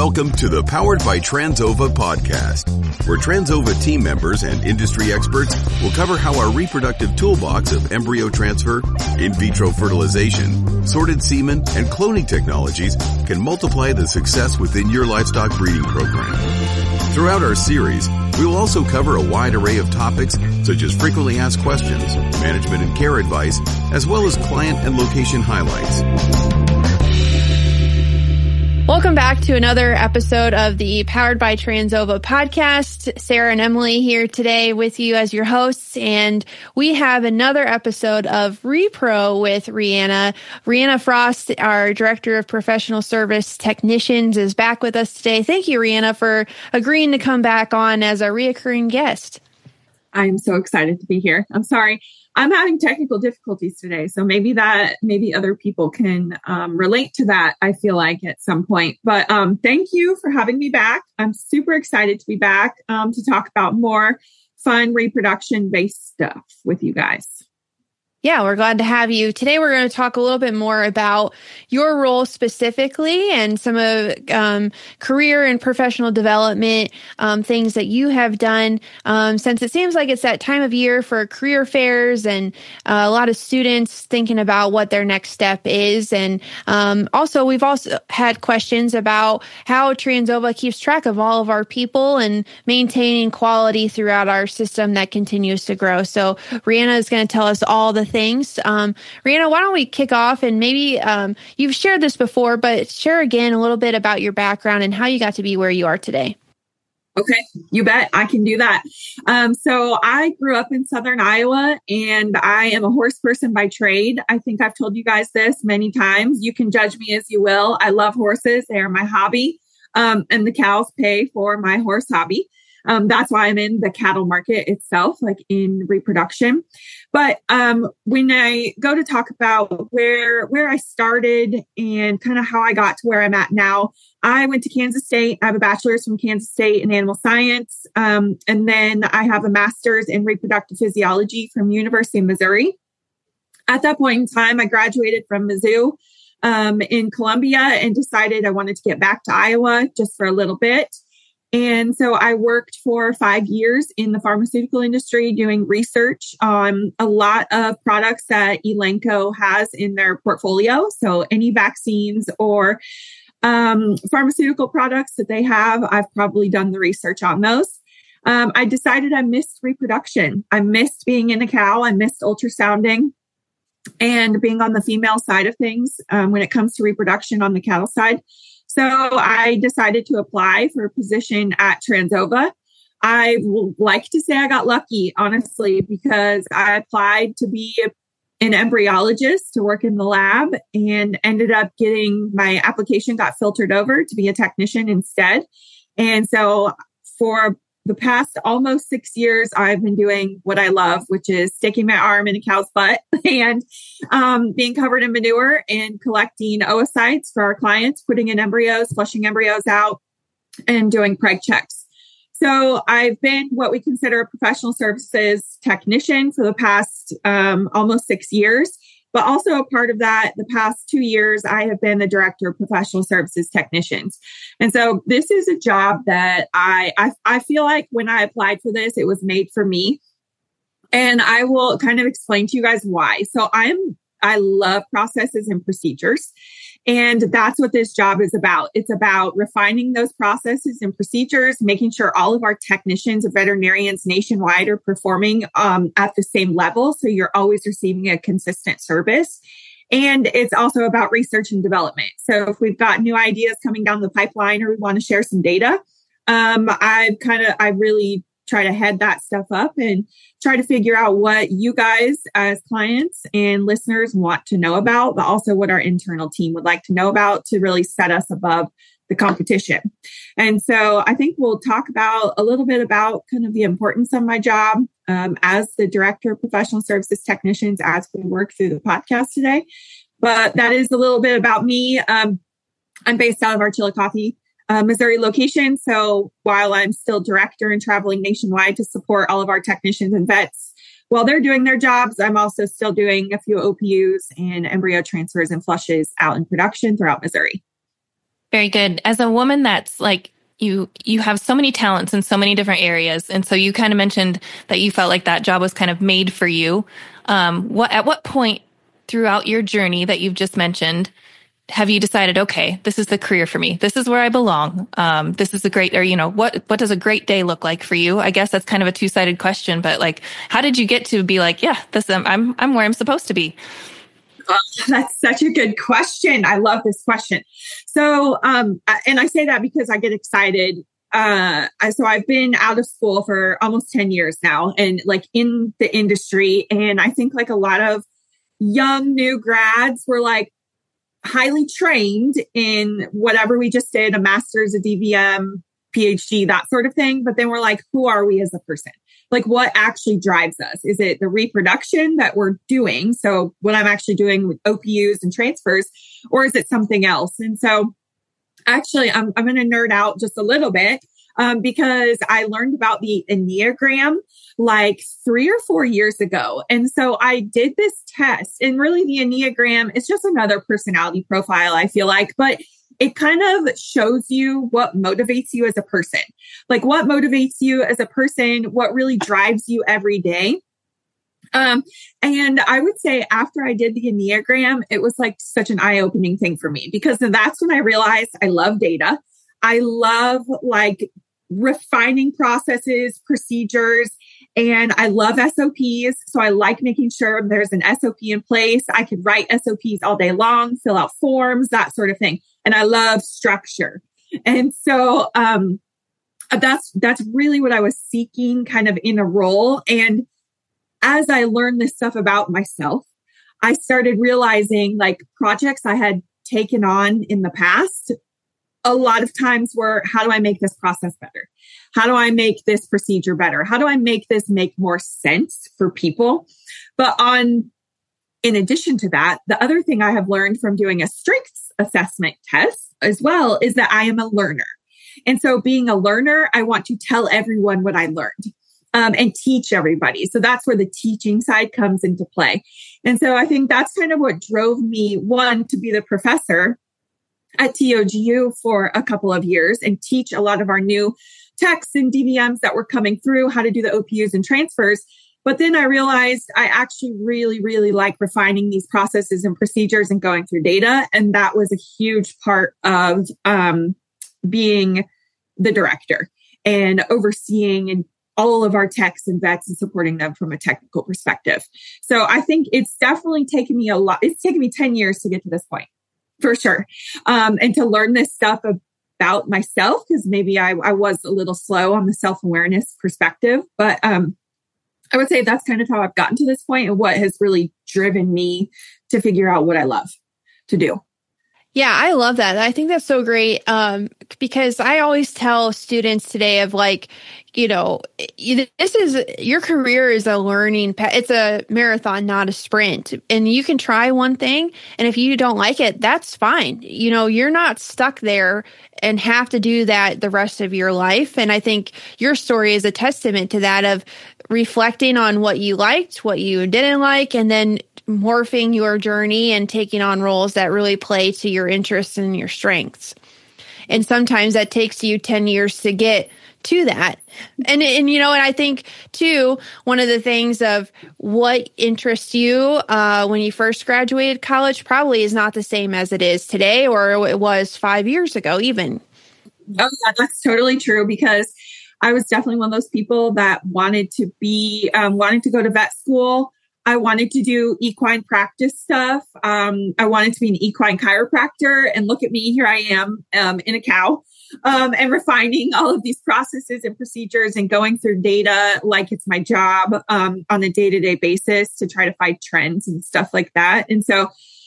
Welcome to the Powered by Transova podcast, where Transova team members and industry experts will cover how our reproductive toolbox of embryo transfer, in vitro fertilization, sorted semen, and cloning technologies can multiply the success within your livestock breeding program. Throughout our series, we will also cover a wide array of topics such as frequently asked questions, management and care advice, as well as client and location highlights. Welcome back to another episode of the Powered by Transova podcast. Sarah and Emily here today with you as your hosts, and we have another episode of Repro with Rihanna. Rihanna Frost, our Director of Professional Service Technicians, is back with us today. Thank you, Rihanna, for agreeing to come back on as a reoccurring guest. I'm so excited to be here. I'm sorry. I'm having technical difficulties today, so maybe other people can relate to that, I feel like, at some point. But thank you for having me back. I'm super excited to be back to talk about more fun reproduction-based stuff with you guys. Yeah, we're glad to have you. Today, we're going to talk a little bit more about your role specifically and some of career and professional development things that you have done since it seems like it's that time of year for career fairs and a lot of students thinking about what their next step is. And also, we've also had questions about how Transova keeps track of all of our people and maintaining quality throughout our system that continues to grow. So Rihanna is going to tell us all the things. Rihanna, why don't we kick off and maybe you've shared this before, but share again a little bit about your background and how you got to be where you are today. Okay, you bet. I can do that. So I grew up in Southern Iowa, and I am a horse person by trade. I think I've told you guys this many times. You can judge me as you will. I love horses. They are my hobby. And the cows pay for my horse hobby. That's why I'm in the cattle market itself, like in reproduction. But when I go to talk about where I started and kind of how I got to where I'm at now, I went to Kansas State. I have a bachelor's from Kansas State in animal science. And then I have a master's in reproductive physiology from University of Missouri. At that point in time, I graduated from Mizzou in Columbia and decided I wanted to get back to Iowa just for a little bit. And so I worked for 5 years in the pharmaceutical industry doing research on a lot of products that Elanco has in their portfolio. So any vaccines or pharmaceutical products that they have, I've probably done the research on those. I decided I missed reproduction. I missed being in a cow. I missed ultrasounding and being on the female side of things when it comes to reproduction on the cattle side. So I decided to apply for a position at Transova. I would like to say I got lucky, honestly, because I applied to be an embryologist to work in the lab and ended up getting my application got filtered over to be a technician instead. And so for the past almost 6 years, I've been doing what I love, which is sticking my arm in a cow's butt and being covered in manure and collecting oocytes for our clients, putting in embryos, flushing embryos out, and doing preg checks. So I've been what we consider a professional services technician for the past almost 6 years. But also a part of that, the past 2 years, I have been the director of professional services technicians. And so this is a job that I feel like when I applied for this, it was made for me. And I will kind of explain to you guys why. So I love processes and procedures. And that's what this job is about. It's about refining those processes and procedures, making sure all of our technicians and veterinarians nationwide are performing at the same level. So you're always receiving a consistent service. And it's also about research and development. So if we've got new ideas coming down the pipeline or we want to share some data, I really try to head that stuff up and try to figure out what you guys as clients and listeners want to know about, but also what our internal team would like to know about to really set us above the competition. And so I think we'll talk about a little bit about kind of the importance of my job as the director of professional services technicians as we work through the podcast today. But that is a little bit about me. I'm based out of our Chillicothe, Missouri location. So while I'm still director and traveling nationwide to support all of our technicians and vets while they're doing their jobs, I'm also still doing a few OPUs and embryo transfers and flushes out in production throughout Missouri. Very good. As a woman that's like, you have so many talents in so many different areas. And so you kind of mentioned that you felt like that job was kind of made for you. At what point throughout your journey that you've just mentioned, have you decided, okay, this is the career for me. This is where I belong. This is a great, or, what does a great day look like for you? I guess that's kind of a two-sided question, but like, how did you get to be like, yeah, I'm where I'm supposed to be? That's such a good question. I love this question. So, and I say that because I get excited. So I've been out of school for almost 10 years now and like in the industry. And I think like a lot of young new grads were like highly trained in whatever we just did, a master's, a DVM, PhD, that sort of thing. But then we're like, who are we as a person? Like what actually drives us? Is it the reproduction that we're doing? So what I'm actually doing with OPUs and transfers, or is it something else? And so actually, I'm going to nerd out just a little bit because I learned about the Enneagram like 3 or 4 years ago. And so I did this test, and really the Enneagram is just another personality profile, I feel like, but it kind of shows you what motivates you as a person, like what motivates you as a person, what really drives you every day. And I would say after I did the Enneagram, it was like such an eye-opening thing for me, because that's when I realized I love data. I love like refining processes, procedures, and I love SOPs. So I like making sure there's an SOP in place. I could write SOPs all day long, fill out forms, that sort of thing. And I love structure. And so that's really what I was seeking kind of in a role. And as I learned this stuff about myself, I started realizing like projects I had taken on in the past, a lot of times were, how do I make this process better? How do I make this procedure better? How do I make this make more sense for people? But in addition to that, the other thing I have learned from doing a strengths assessment test as well is that I am a learner. And so being a learner, I want to tell everyone what I learned. And teach everybody. So that's where the teaching side comes into play. And so I think that's kind of what drove me, one, to be the professor at TOGU for a couple of years and teach a lot of our new techs and DVMs that were coming through how to do the OPUs and transfers. But then I realized I actually really, really like refining these processes and procedures and going through data. And that was a huge part of being the director and overseeing and all of our techs and vets and supporting them from a technical perspective. So I think it's definitely taken me it's taken me 10 years to get to this point, for sure. And to learn this stuff about myself, because maybe I was a little slow on the self-awareness perspective. But I would say that's kind of how I've gotten to this point and what has really driven me to figure out what I love to do. Yeah, I love that. I think that's so great because I always tell students today of like, your career is a learning it's a marathon, not a sprint. And you can try one thing. And if you don't like it, that's fine. You're not stuck there and have to do that the rest of your life. And I think your story is a testament to that, of reflecting on what you liked, what you didn't like, and then morphing your journey and taking on roles that really play to your interests and your strengths. And sometimes that takes you 10 years to get to that. And I think too, one of the things of what interests you when you first graduated college probably is not the same as it is today, or it was 5 years ago even. Oh, yeah, that's totally true, because I was definitely one of those people that wanted to go to vet school. I wanted to do equine practice stuff. I wanted to be an equine chiropractor, and look at me, here I am in a cow, and refining all of these processes and procedures and going through data like it's my job on a day-to-day basis to try to find trends and stuff like that. And so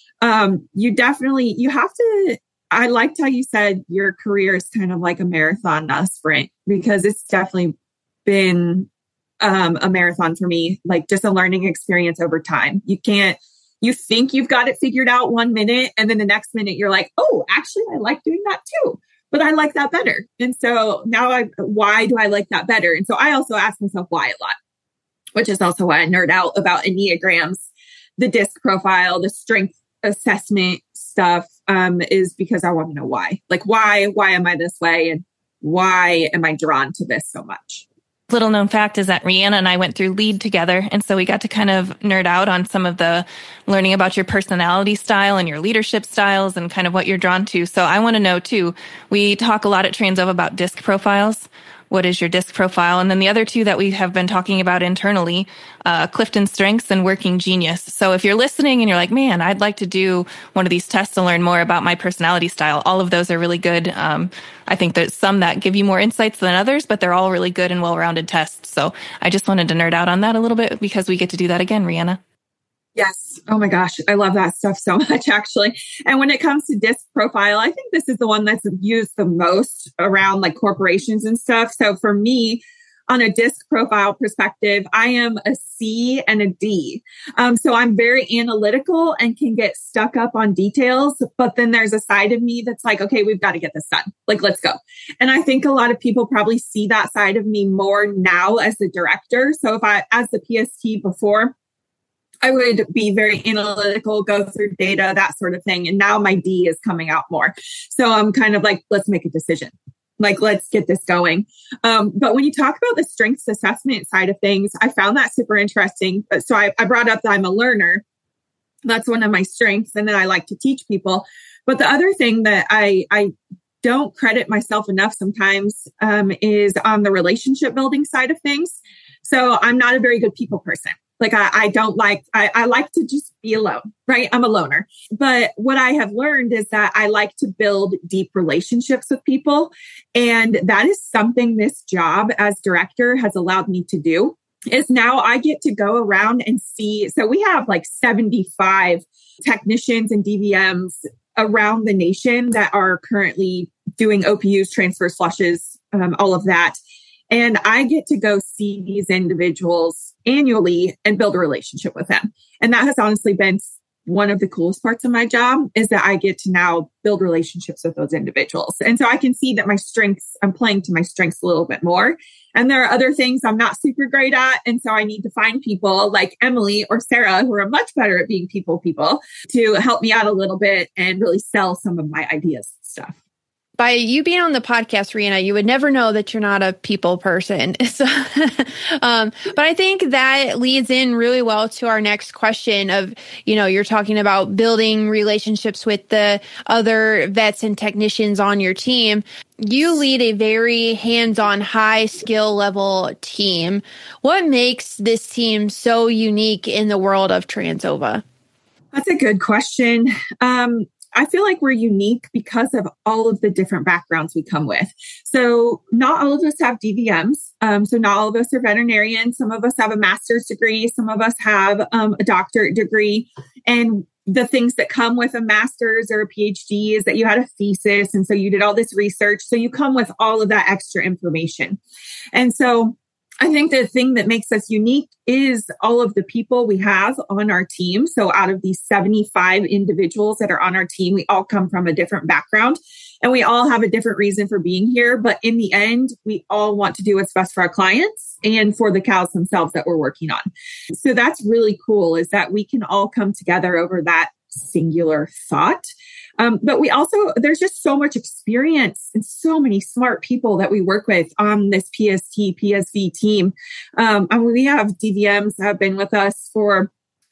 you have to, I liked how you said your career is kind of like a marathon, not a sprint, because it's definitely been a marathon for me, like just a learning experience over time. You think you've got it figured out 1 minute, and then the next minute you're like, oh, actually, I like doing that too, but I like that better. And so now why do I like that better? And so I also ask myself why a lot, which is also why I nerd out about Enneagrams, the DISC profile, the strength assessment stuff, is because I want to know why. Like, why am I this way? And why am I drawn to this so much? Little known fact is that Rihanna and I went through LEAD together. And so we got to kind of nerd out on some of the learning about your personality style and your leadership styles and kind of what you're drawn to. So I want to know too, we talk a lot at Transova about DISC profiles. What is your DISC profile? And then the other two that we have been talking about internally, Clifton Strengths and Working Genius. So if you're listening and you're like, man, I'd like to do one of these tests to learn more about my personality style, all of those are really good. I think there's some that give you more insights than others, but they're all really good and well-rounded tests. So I just wanted to nerd out on that a little bit because we get to do that again, Rihanna. Yes. Oh my gosh. I love that stuff so much, actually. And when it comes to DISC profile, I think this is the one that's used the most around like corporations and stuff. So for me, on a DISC profile perspective, I am a C and a D. So I'm very analytical and can get stuck up on details. But then there's a side of me that's like, okay, we've got to get this done. Like, let's go. And I think a lot of people probably see that side of me more now as the director. So if as the PST before, I would be very analytical, go through data, that sort of thing. And now my D is coming out more. So I'm kind of like, let's make a decision. Like, let's get this going. But when you talk about the strengths assessment side of things, I found that super interesting. So I brought up that I'm a learner. That's one of my strengths. And then I like to teach people. But the other thing that I don't credit myself enough sometimes is on the relationship building side of things. So I'm not a very good people person. Like I like to just be alone, right? I'm a loner. But what I have learned is that I like to build deep relationships with people. And that is something this job as director has allowed me to do. Is now I get to go around and see. So we have like 75 technicians and DVMs around the nation that are currently doing OPUs, transfers, flushes, all of that. And I get to go see these individuals annually and build a relationship with them. And that has honestly been one of the coolest parts of my job, is that I get to now build relationships with those individuals. And so I can see that I'm playing to my strengths a little bit more. And there are other things I'm not super great at. And so I need to find people like Emily or Sarah, who are much better at being people to help me out a little bit and really sell some of my ideas and stuff. By you being on the podcast, Rihanna, you would never know that you're not a people person. So, but I think that leads in really well to our next question of, you're talking about building relationships with the other vets and technicians on your team. You lead a very hands-on, high skill level team. What makes this team so unique in the world of Transova? That's a good question. I feel like we're unique because of all of the different backgrounds we come with. So not all of us have DVMs. So not all of us are veterinarians. Some of us have a master's degree. Some of us have a doctorate degree. And the things that come with a master's or a PhD is that you had a thesis. And so you did all this research. So you come with all of that extra information. And so I think the thing that makes us unique is all of the people we have on our team. So out of these 75 individuals that are on our team, we all come from a different background and we all have a different reason for being here. But in the end, we all want to do what's best for our clients and for the cows themselves that we're working on. So that's really cool, is that we can all come together over that singular thought. But there's just so much experience and so many smart people that we work with on this PSV team. And we have DVMs that have been with us for,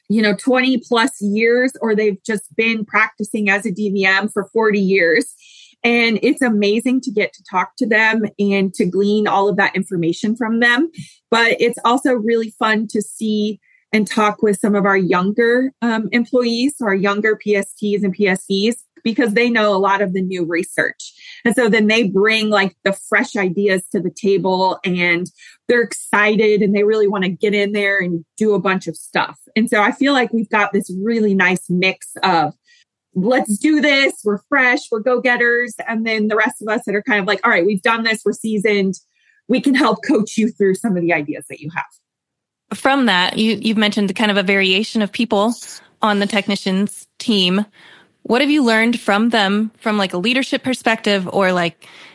20 plus years, or they've just been practicing as a DVM for 40 years. And it's amazing to get to talk to them and to glean all of that information from them. But it's also really fun to see and talk with some of our younger employees, our younger PSTs and PSVs, because they know a lot of the new research. And so then they bring like the fresh ideas to the table and they're excited and they really want to get in there and do a bunch of stuff. And so I feel like we've got this really nice mix of, let's do this, we're fresh, we're go-getters. And then the rest of us that are kind of like, all right, we've done this, we're seasoned, we can help coach you through some of the ideas that you have. From that, you've mentioned kind of a variation of people on the technicians team. What have you learned from them from like a leadership perspective or like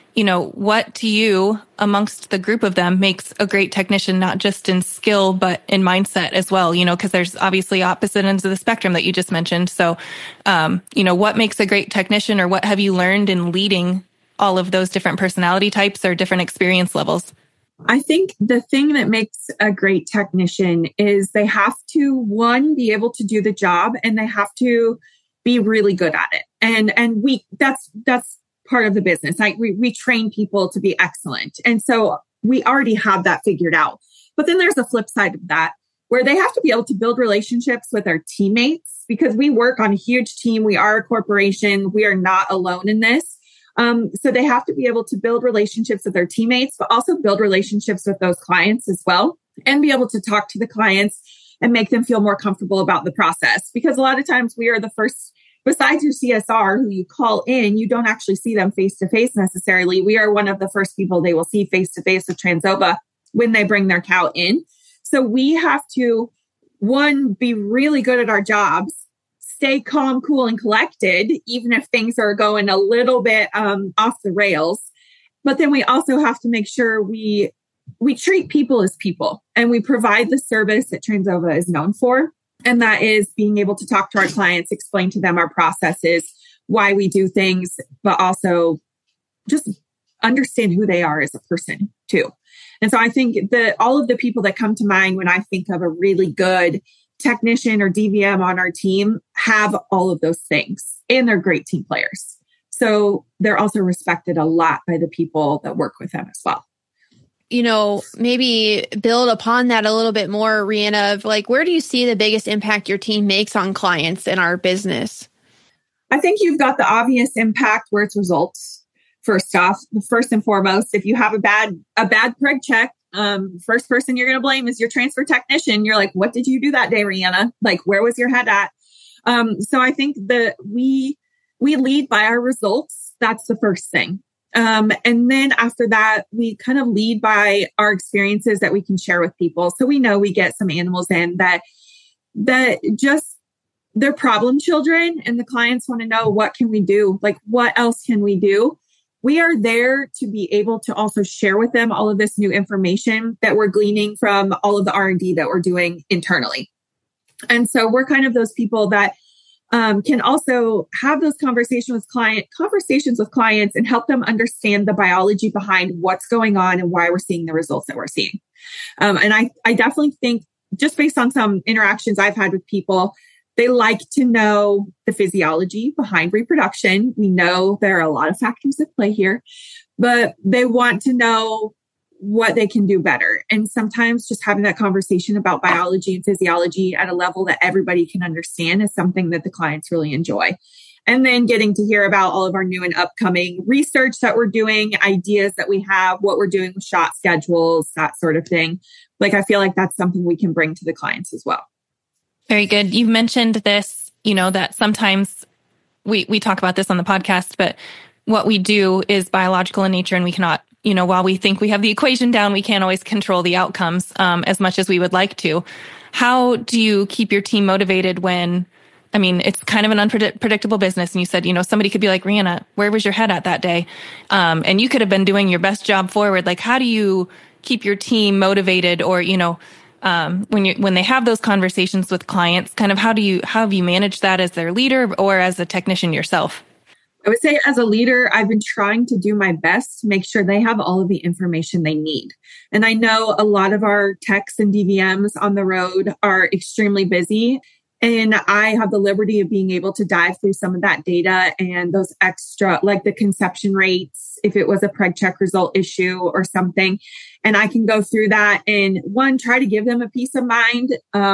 what to you amongst the group of them makes a great technician, not just in skill, but in mindset as well, because there's obviously opposite ends of the spectrum that you just mentioned. So, what makes a great technician, or what have you learned in leading all of those different personality types or different experience levels? I think the thing that makes a great technician is they have to, one, be able to do the job, and they have to be really good at it. And that's part of the business. We train people to be excellent. And so we already have that figured out. But then there's a flip side of that, where they have to be able to build relationships with their teammates, because we work on a huge team. We are a corporation. We are not alone in this. So they have to be able to build relationships with their teammates, but also build relationships with those clients as well, and be able to talk to the clients and make them feel more comfortable about the process. Because a lot of times we are the first, besides your CSR who you call in, you don't actually see them face to face necessarily. We are one of the first people they will see face to face with Trans-Ova when they bring their cow in. So we have to, one, be really good at our jobs, stay calm, cool, and collected, even if things are going a little bit off the rails. But then we also have to make sure we treat people as people, and we provide the service that Trans-Ova is known for. And that is being able to talk to our clients, explain to them our processes, why we do things, but also just understand who they are as a person too. And so I think that all of the people that come to mind when I think of a really good technician or DVM on our team have all of those things, and they're great team players. So they're also respected a lot by the people that work with them as well. Maybe build upon that a little bit more, Rhianna, of where do you see the biggest impact your team makes on clients in our business? I think you've got the obvious impact where it's results. First off, first and foremost, if you have a bad preg check, first person you're going to blame is your transfer technician. You're like, what did you do that day, Rhianna? Where was your head at? So I think that we lead by our results. That's the first thing. And then after that, we kind of lead by our experiences that we can share with people. So we know we get some animals in that just, they're problem children, and the clients want to know, what can we do? What else can we do? We are there to be able to also share with them all of this new information that we're gleaning from all of the R&D that we're doing internally. And so we're kind of those people that can also have those conversations with clients and help them understand the biology behind what's going on and why we're seeing the results that we're seeing. And I definitely think, just based on some interactions I've had with people, they like to know the physiology behind reproduction. We know there are a lot of factors at play here, but they want to know what they can do better. And sometimes just having that conversation about biology and physiology at a level that everybody can understand is something that the clients really enjoy. And then getting to hear about all of our new and upcoming research that we're doing, ideas that we have, what we're doing with shot schedules, that sort of thing. I feel like that's something we can bring to the clients as well. Very good. You've mentioned this, that sometimes we talk about this on the podcast, but what we do is biological in nature, and we cannot, while we think we have the equation down, we can't always control the outcomes as much as we would like to. How do you keep your team motivated when, it's kind of an unpredictable business, and you said, somebody could be like, Rhianna, where was your head at that day? And you could have been doing your best job forward. How do you keep your team motivated, or, when they have those conversations with clients, kind of how have you managed that as their leader or as a technician yourself? I would say as a leader, I've been trying to do my best to make sure they have all of the information they need. And I know a lot of our techs and DVMs on the road are extremely busy. And I have the liberty of being able to dive through some of that data and those extra, the conception rates, if it was a preg check result issue or something. And I can go through that and, one, try to give them a peace of mind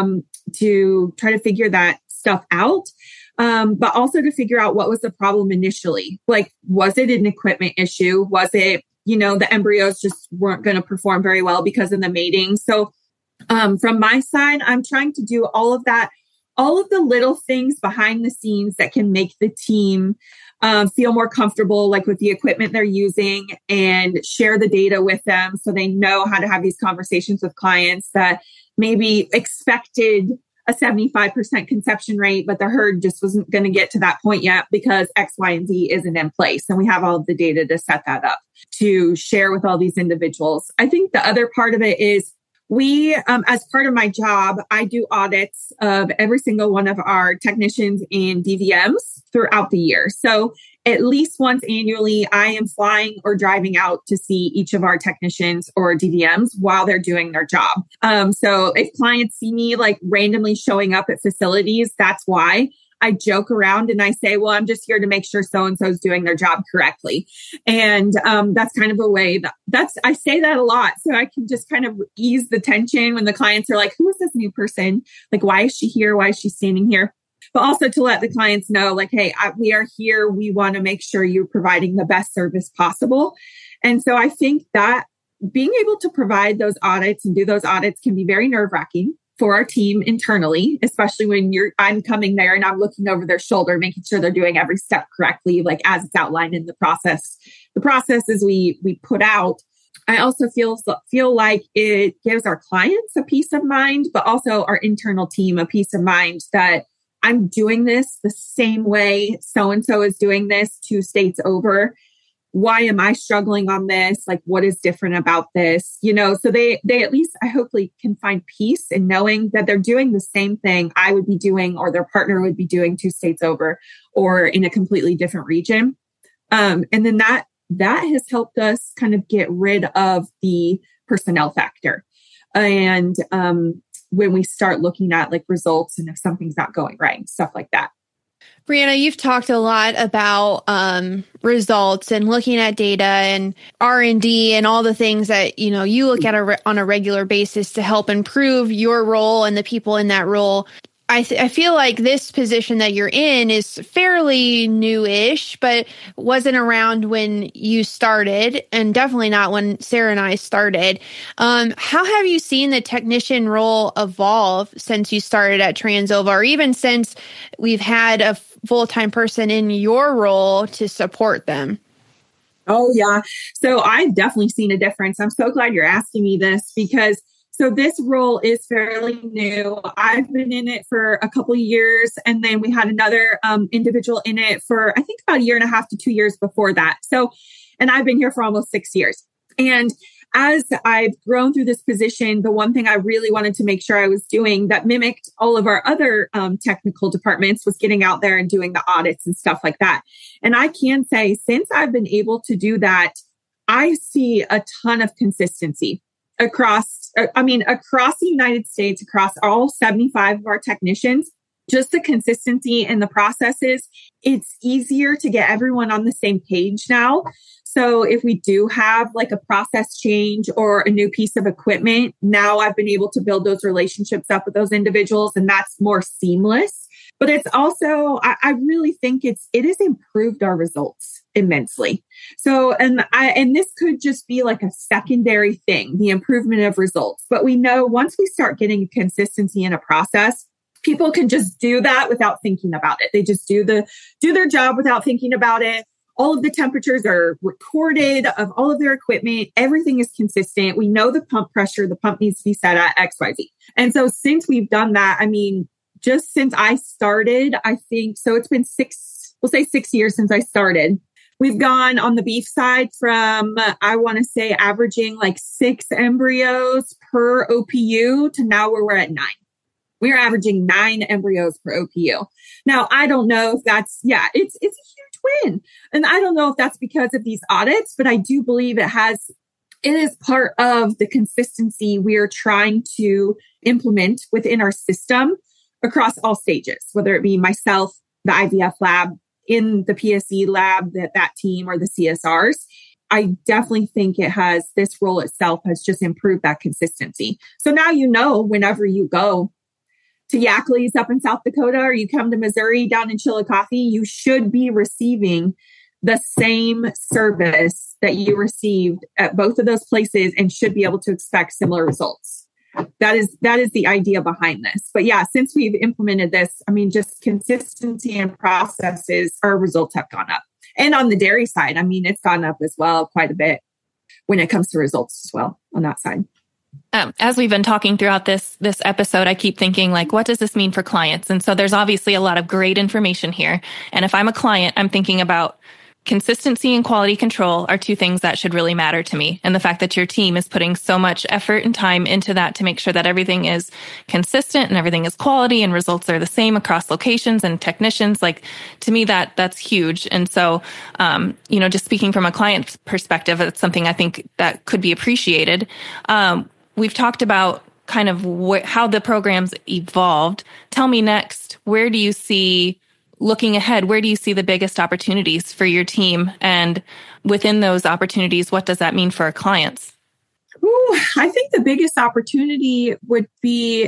to try to figure that stuff out. But also to figure out what was the problem initially. Was it an equipment issue? Was it, the embryos just weren't going to perform very well because of the mating? So from my side, I'm trying to do all of that, all of the little things behind the scenes that can make the team feel more comfortable, with the equipment they're using, and share the data with them so they know how to have these conversations with clients that maybe expected a 75% conception rate, but the herd just wasn't going to get to that point yet because X, Y, and Z isn't in place. And we have all of the data to set that up to share with all these individuals. I think the other part of it is we, as part of my job, I do audits of every single one of our technicians and DVMs throughout the year. So at least once annually, I am flying or driving out to see each of our technicians or DVMs while they're doing their job. So if clients see me like randomly showing up at facilities, that's why. I joke around and I say, well, I'm just here to make sure so-and-so is doing their job correctly. And that's kind of a way I say that a lot. So I can just kind of ease the tension when the clients are like, who is this new person? Like, why is she here? Why is she standing here? But also to let the clients know, like, hey, we are here. We want to make sure you're providing the best service possible. And so I think that being able to provide those audits and do those audits can be very nerve-wracking for our team internally, especially when I'm coming there and I'm looking over their shoulder, making sure they're doing every step correctly, like as it's outlined in the process. The processes we put out. I also feel like it gives our clients a peace of mind, but also our internal team a peace of mind that I'm doing this the same way so-and-so is doing this 2 states over. Why am I struggling on this? Like, what is different about this? So they at least, I hopefully can find peace in knowing that they're doing the same thing I would be doing or their partner would be doing 2 states over or in a completely different region. And then that has helped us kind of get rid of the personnel factor. And when we start looking at like results and if something's not going right, stuff like that. Brianna, you've talked a lot about results and looking at data and R&D and all the things that, you look at on a regular basis to help improve your role and the people in that role. I feel like this position that you're in is fairly new-ish, but wasn't around when you started and definitely not when Sarah and I started. How have you seen the technician role evolve since you started at TransOva, or even since we've had a full-time person in your role to support them? Oh, yeah. So I've definitely seen a difference. I'm so glad you're asking me this because so this role is fairly new. I've been in it for a couple of years, and then we had another individual in it for, I think, about 1.5 to 2 years before that. So, and I've been here for almost 6 years. And as I've grown through this position, the one thing I really wanted to make sure I was doing that mimicked all of our other technical departments was getting out there and doing the audits and stuff like that. And I can say, since I've been able to do that, I see a ton of consistency across the United States, across all 75 of our technicians, just the consistency in the processes. It's easier to get everyone on the same page now. So if we do have like a process change or a new piece of equipment, now I've been able to build those relationships up with those individuals, and that's more seamless. But it's also, I really think it has improved our results immensely. So, and this could just be like a secondary thing, the improvement of results. But we know once we start getting consistency in a process, people can just do that without thinking about it. They just do their job without thinking about it. All of the temperatures are recorded of all of their equipment. Everything is consistent. We know the pump pressure, the pump needs to be set at XYZ. And so since we've done that, just since I started, I think, so it's been 6 years since I started. We've gone on the beef side from, I want to say, averaging like 6 embryos per OPU to now where we're at 9. We're averaging 9 embryos per OPU. Now, I don't know if that's, it's a huge win. And I don't know if that's because of these audits, but I do believe it is part of the consistency we're trying to implement within our system across all stages, whether it be myself, the IVF lab, in the PSE lab, that team, or the CSRs. I definitely think this role itself has just improved that consistency. So now, whenever you go to Yackley's up in South Dakota, or you come to Missouri down in Chillicothe, you should be receiving the same service that you received at both of those places and should be able to expect similar results. That is the idea behind this. But yeah, since we've implemented this, just consistency and processes, our results have gone up. And on the dairy side, it's gone up as well quite a bit when it comes to results as well on that side. As we've been talking throughout this episode, I keep thinking, like, what does this mean for clients? And so there's obviously a lot of great information here. And if I'm a client, I'm thinking about consistency and quality control are two things that should really matter to me. And the fact that your team is putting so much effort and time into that to make sure that everything is consistent and everything is quality and results are the same across locations and technicians, like, to me, that's huge. And so, just speaking from a client perspective, it's something I think that could be appreciated. We've talked about kind of how the program's evolved. Tell me next, where do you see, looking ahead, where do you see the biggest opportunities for your team? And within those opportunities, what does that mean for our clients? Ooh, I think the biggest opportunity would be,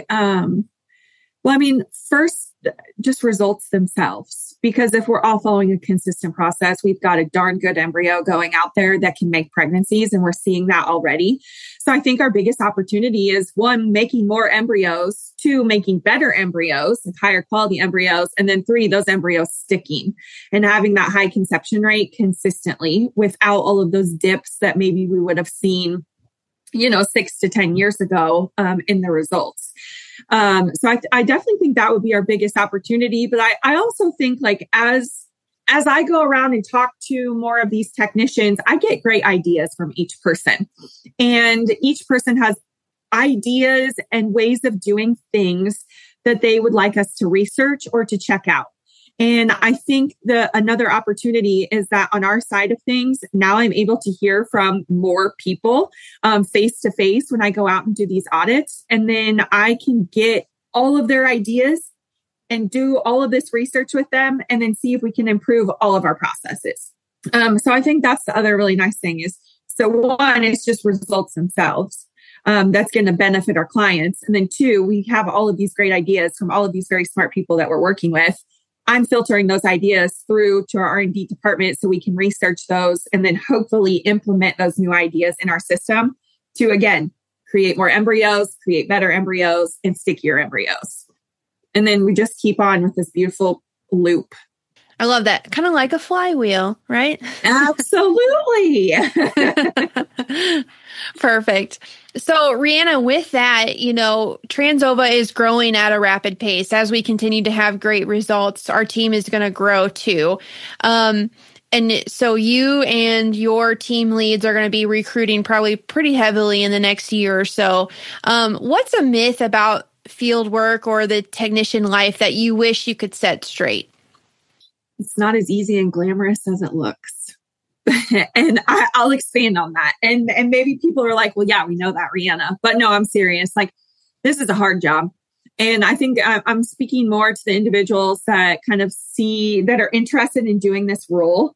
first, just results themselves. Because if we're all following a consistent process, we've got a darn good embryo going out there that can make pregnancies, and we're seeing that already. So I think our biggest opportunity is, one, making more embryos, two, making better embryos, like higher quality embryos, and then three, those embryos sticking and having that high conception rate consistently without all of those dips that maybe we would have seen, 6 to 10 years ago in the results. So I definitely think that would be our biggest opportunity. But I also think, like, as I go around and talk to more of these technicians, I get great ideas from each person. And each person has ideas and ways of doing things that they would like us to research or to check out. And I think another opportunity is that on our side of things, now I'm able to hear from more people face to face when I go out and do these audits. And then I can get all of their ideas and do all of this research with them and then see if we can improve all of our processes. So I think that's the other really nice thing is, so one, it's just results themselves. That's going to benefit our clients. And then two, we have all of these great ideas from all of these very smart people that we're working with. I'm filtering those ideas through to our R&D department so we can research those and then hopefully implement those new ideas in our system to, again, create more embryos, create better embryos, and stickier embryos. And then we just keep on with this beautiful loop. I love that. Kind of like a flywheel, right? Absolutely. Perfect. So, Rhianna, with that, Trans-Ova is growing at a rapid pace. As we continue to have great results, our team is going to grow too. And so you and your team leads are going to be recruiting probably pretty heavily in the next year or so. What's a myth about field work or the technician life that you wish you could set straight? It's not as easy and glamorous as it looks. And I'll expand on that. And maybe people are like, well, yeah, we know that, Rhianna. But no, I'm serious. Like, this is a hard job. And I think I'm speaking more to the individuals that kind of that are interested in doing this role.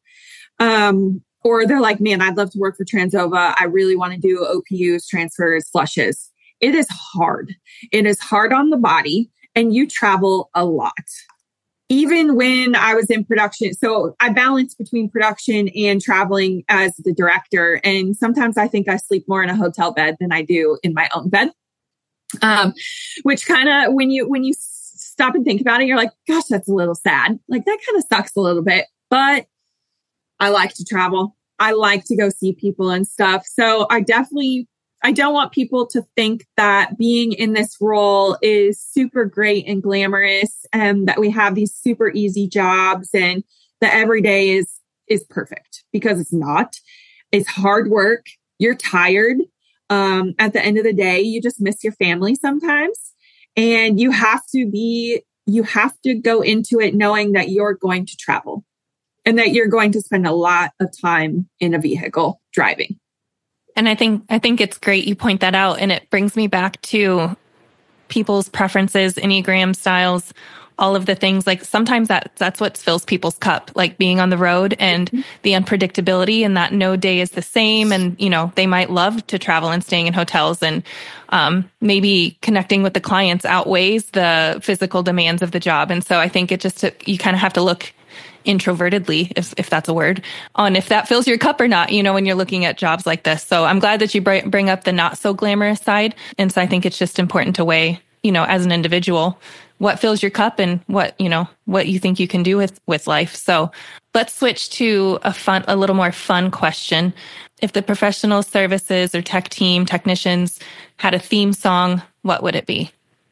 Or they're like, man, I'd love to work for Trans-Ova. I really want to do OPUs, transfers, flushes. It is hard. It is hard on the body, and you travel a lot. Even when I was in production, so I balance between production and traveling as the director. And sometimes I think I sleep more in a hotel bed than I do in my own bed. Which kind of, when you stop and think about it, you're like, gosh, that's a little sad. Like, that kind of sucks a little bit, but I like to travel. I like to go see people and stuff. So I don't want people to think that being in this role is super great and glamorous and that we have these super easy jobs and that every day is perfect, because it's not. It's hard work. You're tired. At the end of the day, you just miss your family sometimes, and you have to go into it knowing that you're going to travel and that you're going to spend a lot of time in a vehicle driving. And I think it's great you point that out. And it brings me back to people's preferences, Enneagram styles, all of the things. Like, sometimes that's what fills people's cup, like being on the road and the unpredictability, and that no day is the same. And, they might love to travel and staying in hotels, and maybe connecting with the clients outweighs the physical demands of the job. And so I think you kind of have to look introvertedly, if that's a word, on if that fills your cup or not, when you're looking at jobs like this. So I'm glad that you bring up the not so glamorous side. And so I think it's just important to weigh, as an individual, what fills your cup and what you think you can do with life. So Let's switch to a little more fun question. If the professional services or tech team technicians had a theme song, what would it be?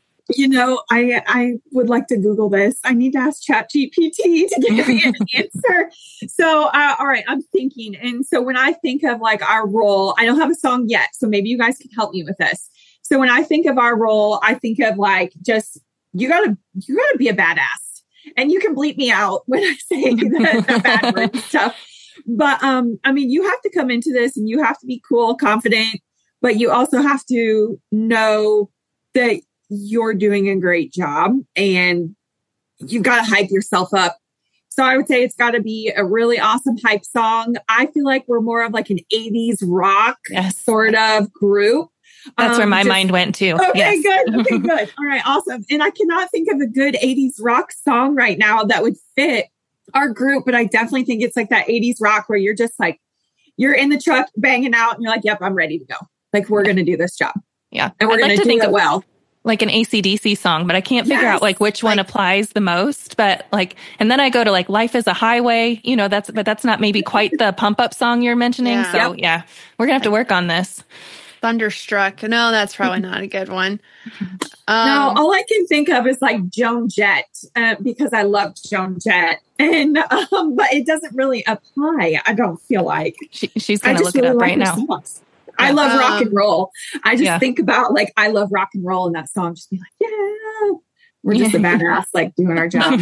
I would like to Google this. I need to ask ChatGPT to give me an answer. So, all right, I'm thinking. And so when I think of like our role, I don't have a song yet. So maybe you guys can help me with this. So when I think of our role, I think of like, just, you gotta be a badass, and you can bleep me out when I say the bad word and stuff. But, you have to come into this and you have to be cool, confident, but you also have to know that you're doing a great job and you've got to hype yourself up. So I would say it's got to be a really awesome hype song. I feel like we're more of like an 80s rock sort of group. That's where my mind went too. Okay, good. Okay, good. All right, awesome. And I cannot think of a good 80s rock song right now that would fit our group, but I definitely think it's like that 80s rock where you're just like, you're in the truck banging out and you're like, yep, I'm ready to go. Like, we're going to do this job. Yeah. And we're going to do it well. Like an AC/DC song, but I can't figure out like which one applies the most. But like, and then I go to like Life is a Highway, that's not maybe quite the pump up song you're mentioning. Yeah. So we're gonna have to work on this. Thunderstruck. No, that's probably not a good one. No, all I can think of is like Joan Jett, because I love Joan Jett, and but it doesn't really apply. I don't feel like she's gonna look it up right now. Songs. I love rock and roll. I just think about like, I love rock and roll, and that song just be like, yeah, we're just a badass, like doing our job.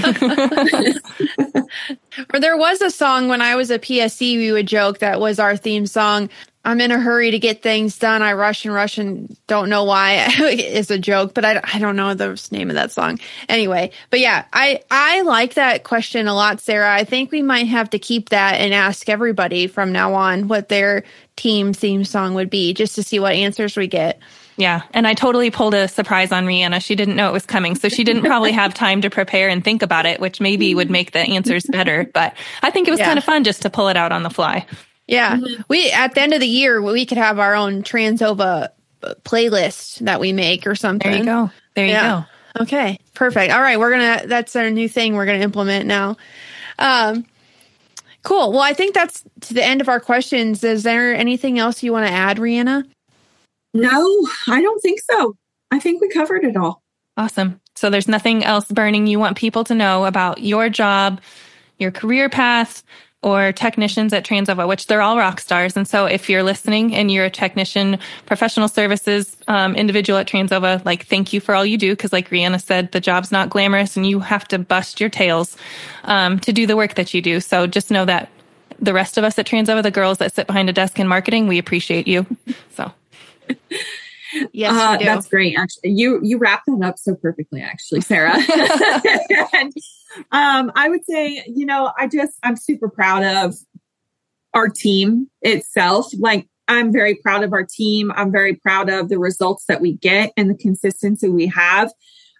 Or there was a song when I was a PSC, we would joke that was our theme song. I'm in a hurry to get things done. I rush and don't know why. It's a joke, but I don't know the name of that song. Anyway, but yeah, I like that question a lot, Sarah. I think we might have to keep that and ask everybody from now on what their team theme song would be, just to see what answers we get. Yeah. And I totally pulled a surprise on Rihanna. She didn't know it was coming. So she didn't probably have time to prepare and think about it, which maybe would make the answers better. But I think it was kind of fun just to pull it out on the fly. Yeah. We, at the end of the year, we could have our own Transova playlist that we make or something. There you go. There you go. Okay. Perfect. All right. That's our new thing we're going to implement now. Cool. Well, I think that's to the end of our questions. Is there anything else you want to add, Rihanna? No, I don't think so. I think we covered it all. Awesome. So there's nothing else burning you want people to know about your job, your career path, or technicians at Transova, which they're all rock stars. And so if you're listening and you're a technician, professional services individual at Transova, like, thank you for all you do. Because like Rihanna said, the job's not glamorous and you have to bust your tails to do the work that you do. So just know that the rest of us at Transova, the girls that sit behind a desk in marketing, we appreciate you. So yes, we do. That's great. Actually, you wrapped that up so perfectly, actually, Sarah. And, I would say, I'm super proud of our team itself. Like, I'm very proud of our team. I'm very proud of the results that we get and the consistency we have.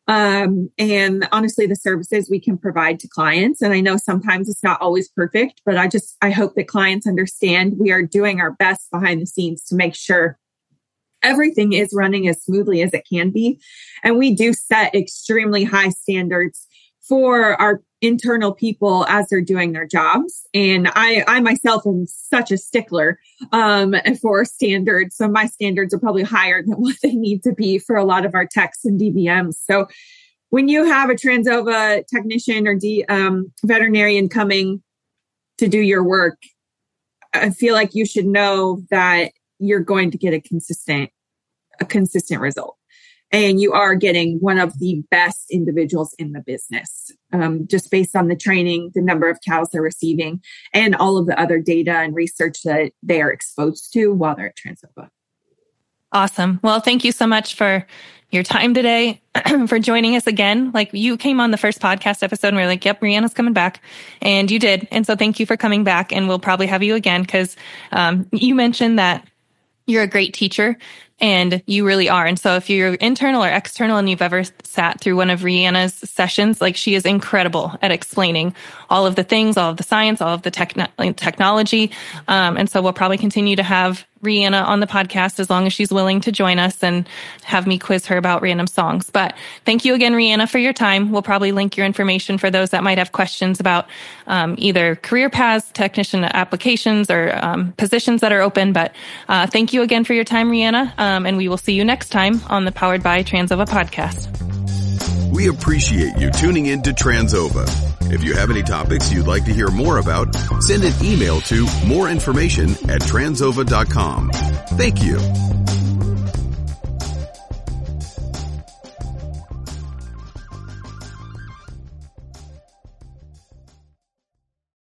And honestly, the services we can provide to clients. And I know sometimes it's not always perfect, but I hope that clients understand we are doing our best behind the scenes to make sure everything is running as smoothly as it can be. And we do set extremely high standards for our internal people as they're doing their jobs. And I myself am such a stickler for standards. So my standards are probably higher than what they need to be for a lot of our techs and DVMs. So when you have a Transova technician or veterinarian coming to do your work, I feel like you should know that you're going to get a consistent result. And you are getting one of the best individuals in the business, just based on the training, the number of cows they're receiving, and all of the other data and research that they are exposed to while they're at Transova. Awesome. Well, thank you so much for your time today, for joining us again. Like, you came on the first podcast episode and we were like, yep, Rihanna's coming back. And you did. And so thank you for coming back. And we'll probably have you again because you mentioned that you're a great teacher, and you really are. And so if you're internal or external and you've ever sat through one of Rihanna's sessions, like, she is incredible at explaining all of the things, all of the science, all of the technology. And so we'll probably continue to have Rihanna on the podcast as long as she's willing to join us and have me quiz her about random songs. But thank you again, Rihanna, for your time. We'll probably link your information for those that might have questions about either career paths, technician applications, or positions that are open. But thank you again for your time, Rihanna, and we will see you next time on the Powered by Transova podcast. We appreciate you tuning in to Transova. If you have any topics you'd like to hear more about, send an email to moreinformation@transova.com. Thank you.